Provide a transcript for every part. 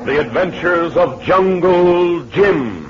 The Adventures of Jungle Jim.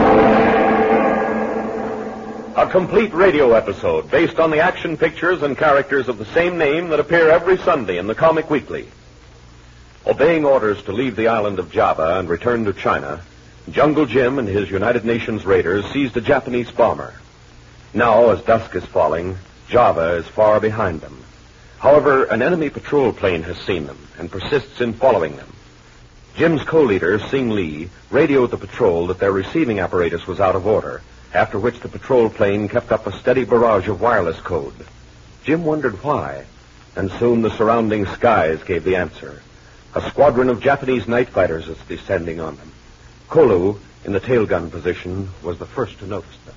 A complete radio episode based on the action pictures and characters of the same name that appear every Sunday in the Comic Weekly. Obeying orders to leave the island of Java and return to China, Jungle Jim and his United Nations raiders seized a Japanese bomber. Now, as dusk is falling, Java is far behind them. However, an enemy patrol plane has seen them and persists in following them. Jim's co-leader, Sing Lee, radioed the patrol that their receiving apparatus was out of order, after which the patrol plane kept up a steady barrage of wireless code. Jim wondered why, and soon the surrounding skies gave the answer. A squadron of Japanese night fighters is descending on them. Kolu, in the tail gun position, was the first to notice them.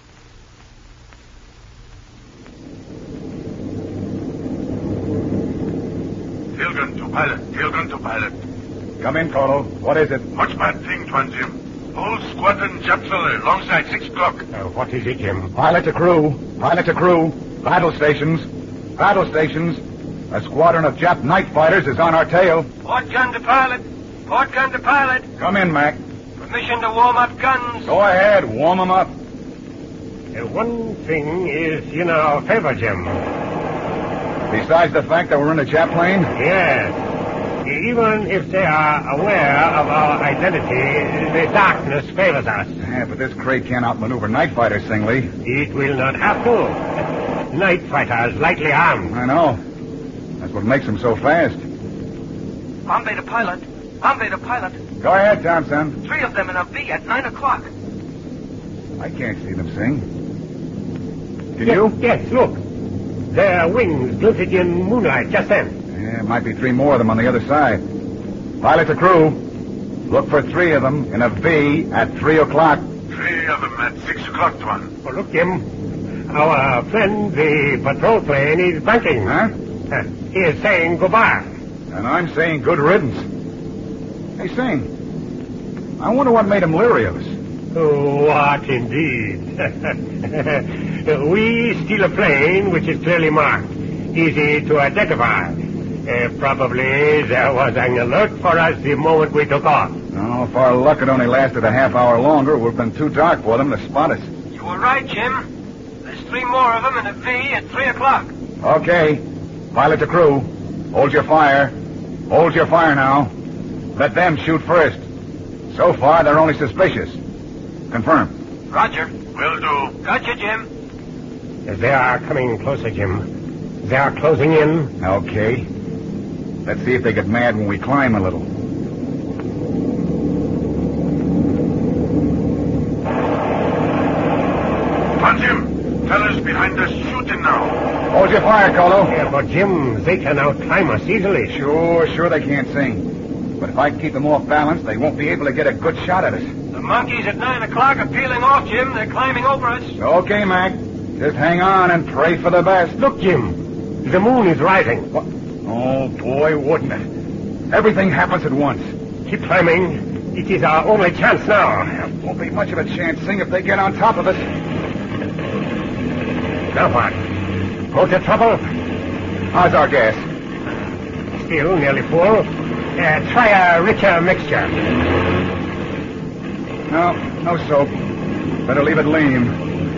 Tail gun to pilot. Come in, Kolo. What is it? Much bad thing, Tuan Jim. Whole squadron Jap fella, alongside 6 o'clock. What is it, Jim? Pilot to crew. Battle stations. A squadron of Jap night fighters is on our tail. Port gun to pilot. Come in, Mac. Permission to warm up guns. Go ahead, warm them up. One thing is in our favor, Jim. Besides the fact that we're in a Jap plane? Yes. Even if they are aware of our identity, the darkness favors us. Yeah, but this crate can't outmaneuver night fighters, Singley. It will not have to. Night fighters, lightly armed. I know. That's what makes them so fast. Bombay to pilot. Go ahead, Thompson. 3 of them in a V at 9 o'clock. I can't see them, Sing. Can Yes, you? Yes, look. Their wings glinted in moonlight just then. Yeah, might be 3 more of them on the other side. Pilot to crew. Look for 3 of them in a V at 3 o'clock. 3 of them at 6 o'clock, Tuan. Oh, look, Jim. Our friend, the patrol plane, is banking. Huh? He is saying goodbye. And I'm saying good riddance. Hey, Sing. I wonder what made him leery of us. What indeed? We steal a plane which is clearly marked, easy to identify. Probably there was an alert for us the moment we took off. Oh, if our luck had only lasted a half hour longer, it would have been too dark for them to spot us. You were right, Jim. There's 3 more of them in a V at 3 o'clock. Okay. Pilot to crew. Hold your fire. Hold your fire now. Let them shoot first. So far, they're only suspicious. Confirm. Roger. Will do. Gotcha, Jim. They are coming closer, Jim. They are closing in. Okay. Let's see if they get mad when we climb a little. Tuan Jim, fellas behind us shooting now. Hold your fire, Kolo. Yeah, but, Jim, they can outclimb us easily. Sure they can't sing. But if I keep them off balance, they won't be able to get a good shot at us. The monkeys at 9 o'clock are peeling off, Jim. They're climbing over us. Okay, Mac. Just hang on and pray for the best. Look, Jim. The moon is rising. What? Oh, boy, wouldn't it? Everything happens at once. Keep climbing. It is our only chance now. There won't be much of a chance, Sing, if they get on top of us. Now what? More to trouble? How's our gas? Still nearly full. Try a richer mixture. No soap. Better leave it lean.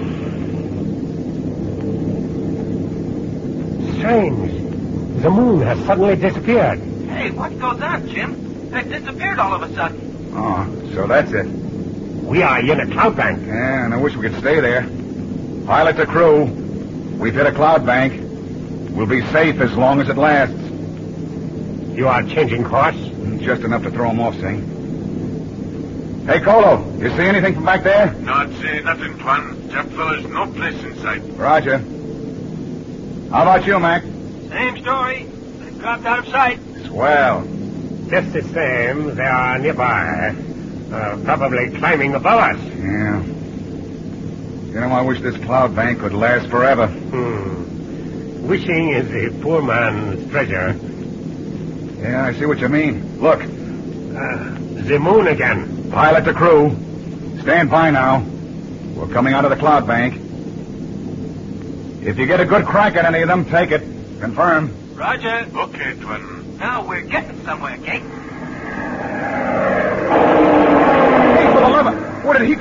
Strange. The moon has suddenly disappeared. Hey, what goes on, Jim? It disappeared all of a sudden. Oh, so that's it. We are in a cloud bank. Yeah, and I wish we could stay there. Pilot to crew. We've hit a cloud bank. We'll be safe as long as it lasts. You are changing course? Just enough to throw them off, Sing. Hey, Kolo, you see anything from back there? Not see nothing, Tuan. Jap fellas no place in sight. Roger. How about you, Mac? Same story. They've dropped out of sight. Swell. Just the same, they are nearby. Probably climbing above us. Yeah. You know, I wish this cloud bank could last forever. Wishing is the poor man's treasure. Yeah, I see what you mean. Look. The moon again. Pilot to crew. Stand by now. We're coming out of the cloud bank. If you get a good crack at any of them, take it. Confirm. Roger. Okay, Tuan. Now we're getting somewhere, Kate.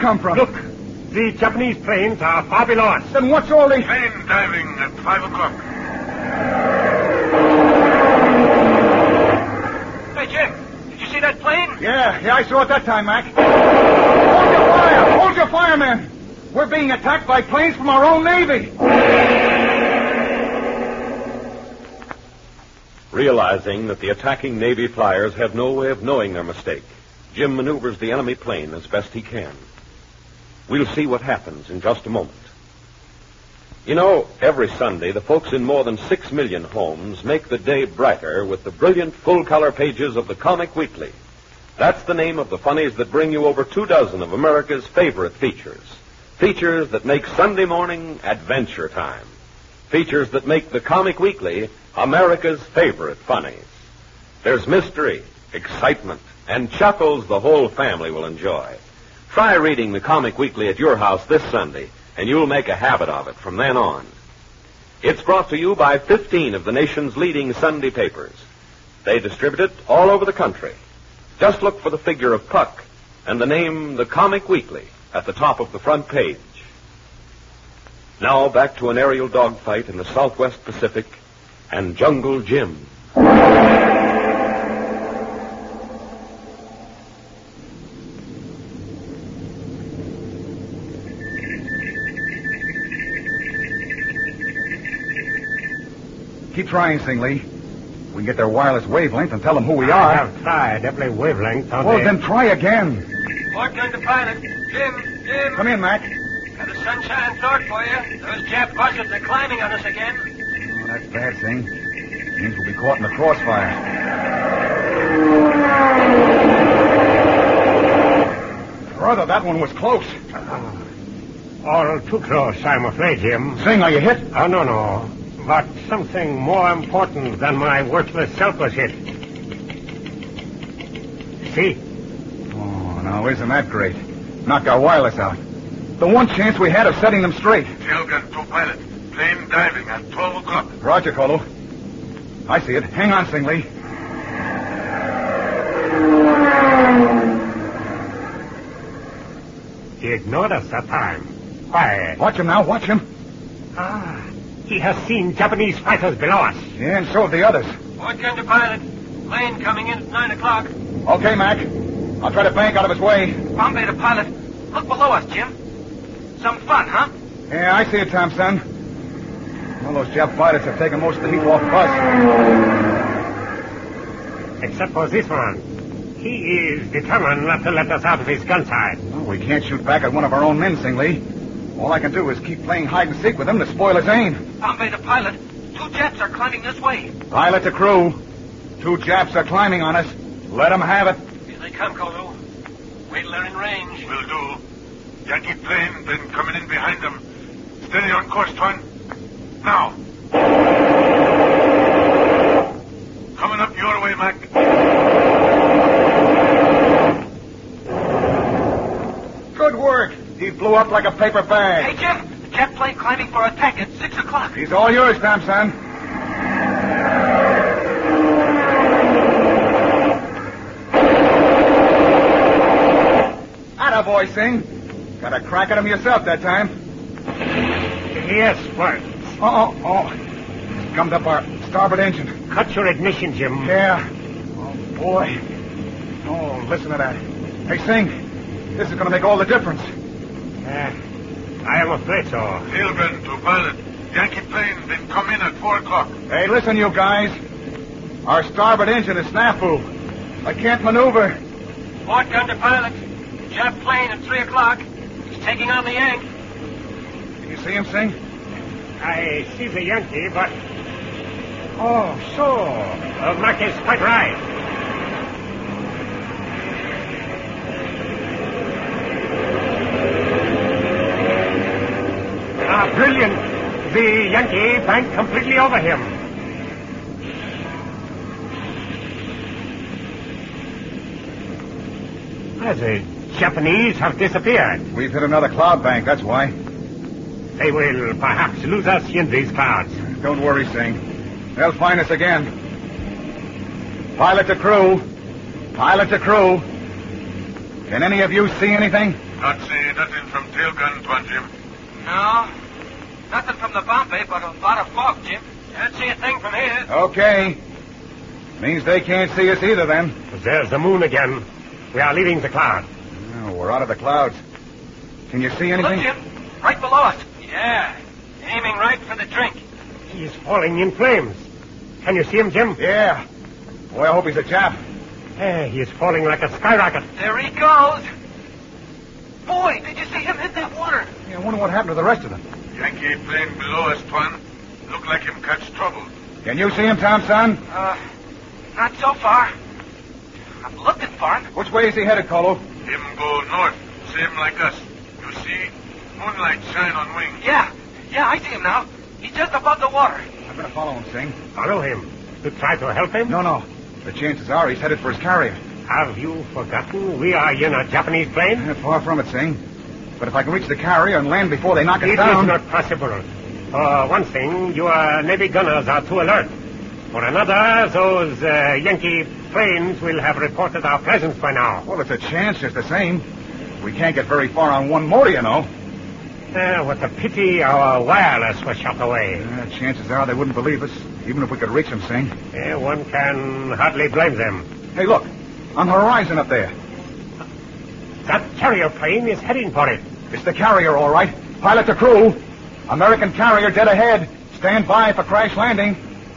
come from? Look, the Japanese planes are far below us. Then what's all the... Plane diving at 5 o'clock. Hey, Jim, did you see that plane? Yeah, I saw it that time, Mac. Hold your fire! Hold your fire, men! We're being attacked by planes from our own Navy. Realizing that the attacking Navy flyers have no way of knowing their mistake, Jim maneuvers the enemy plane as best he can. We'll see what happens in just a moment. You know, every Sunday, the folks in more than 6 million homes make the day brighter with the brilliant full-color pages of the Comic Weekly. That's the name of the funnies that bring you over 24 of America's favorite features. Features that make Sunday morning adventure time. Features that make the Comic Weekly America's favorite funnies. There's mystery, excitement, and chuckles the whole family will enjoy. Try reading the Comic Weekly at your house this Sunday, and you'll make a habit of it from then on. It's brought to you by 15 of the nation's leading Sunday papers. They distribute it all over the country. Just look for the figure of Puck and the name The Comic Weekly at the top of the front page. Now back to an aerial dogfight in the Southwest Pacific and Jungle Jim. Keep trying, Singley. We can get their wireless wavelength and tell them who we I are. have tried every wavelength on Well, the... then try again. Port gun to pilot. Jim. Come in, Mac. Got a sunshine thought for you. Those Jap buzzards are climbing on us again. Oh, that's bad, Sing. Means we'll be caught in the crossfire. Brother, that one was close. All too close, I'm afraid, Jim. Sing, are you hit? Oh, no. But something more important than my worthless self was hit. See? Oh, now, isn't that great? Knocked our wireless out. The one chance we had of setting them straight. Tail gun to pilot. Plane diving at 12 o'clock. Roger, Colo. I see it. Hang on, Singley. He ignored us that time. Why? Watch him now. Watch him. He has seen Japanese fighters below us. Yeah, and so have the others. Port gun to pilot. Plane coming in at 9 o'clock. Okay, Mac. I'll try to bank out of his way. Bombay to pilot. Look below us, Jim. Some fun, huh? Yeah, I see it, Thompson. Well, those Jap fighters have taken most of the heat off of us. Except for this one. He is determined not to let us out of his gun sight. Well, we can't shoot back at one of our own men, Singley. All I can do is keep playing hide and seek with him to spoil his aim. Bombay to pilot. 2 Japs are climbing this way. Pilot to crew. 2 Japs are climbing on us. Let them have it. Here they come, Kolu. Wait till they're in range. Will do. Yankee plane then coming in behind them. Steady on course, Twan. Now. Coming up your way, Mac. Good work. He blew up like a paper bag. Hey, Jim. The Jap plane climbing for attack at 6 o'clock. He's all yours, Thompson. Attaboy, Sing. Got a crack at him yourself that time. Yes, what? Oh. Gummed up our starboard engine. Cut your ignition, Jim. Yeah. Oh, boy. Oh, listen to that. Hey, Sing. This is going to make all the difference. I am afraid so. Tail gun to pilot. Yankee plane then come in at 4 o'clock. Hey, listen, you guys. Our starboard engine is snafu. I can't maneuver. Port gun to pilot. Jap plane at 3 o'clock. He's taking on the Yank. Can you see him, Sing? I see the Yankee, but... Oh, so. Mac is quite right. Brilliant. The Yankee banked completely over him. The Japanese have disappeared. We've hit another cloud bank, that's why. They will perhaps lose us in these clouds. Don't worry, Sing. They'll find us again. Pilot to crew. Pilot to crew. Can any of you see anything? Not see nothing from tail gun, Tuan Jim. No. Nothing from the bomb bay, but a lot of fog, Jim. Can't see a thing from here. Okay. Means they can't see us either, then. There's the moon again. We are leaving the cloud. Oh, we're out of the clouds. Can you see anything? Look, Jim. Right below us. Yeah. Aiming right for the drink. He's falling in flames. Can you see him, Jim? Yeah. Boy, I hope he's a Jap. He is falling like a skyrocket. There he goes. Boy, did you see him hit that water? Yeah, I wonder what happened to the rest of them. Yankee plane below us, Tuan. Look like him catch trouble. Can you see him, Tom, son? Not so far. I'm looking for him. Which way is he headed, Colo? Him go north, same like us. You see? Moonlight shine on wing. Yeah, I see him now. He's just above the water. I'm going to follow him, Sing. Follow him. To try to help him? No. The chances are he's headed for his carrier. Have you forgotten we are in a Japanese plane? Far from it, Sing. But if I can reach the carrier and land before they knock us It down... is not possible. For one thing, your Navy gunners are too alert. For another, those Yankee planes will have reported our presence by now. Well, it's a chance just the same. We can't get very far on one motor, you know. What a pity our wireless was shot away. Chances are they wouldn't believe us, even if we could reach them, Sing. One can hardly blame them. Hey, look. On the horizon up there. That carrier plane is heading for it. It's the carrier, all right. Pilot to crew. American carrier dead ahead. Stand by for crash landing.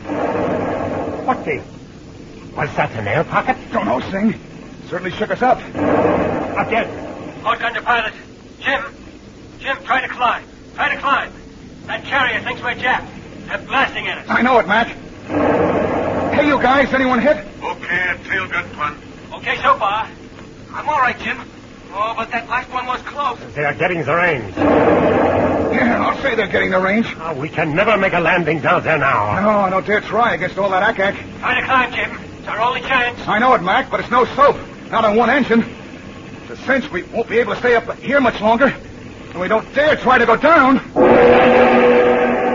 What the... Was that an air pocket? Don't know, Sing. Certainly shook us up. Again. Hold on to pilot. Jim, try to climb. That carrier thinks we're Jap. They're blasting at us. I know it, Mac. Hey, you guys, anyone hit? Okay, tail gun, Tuan. Okay so far. I'm all right, Jim. Oh, but that last one was close. They are getting the range. Yeah, I'll say they're getting the range. We can never make a landing down there now. No, I don't dare try against all that ack-ack. Try to climb, Jim. It's our only chance. I know it, Mac, but it's no soap. Not on one engine. It's a cinch we won't be able to stay up here much longer. And we don't dare try to go down.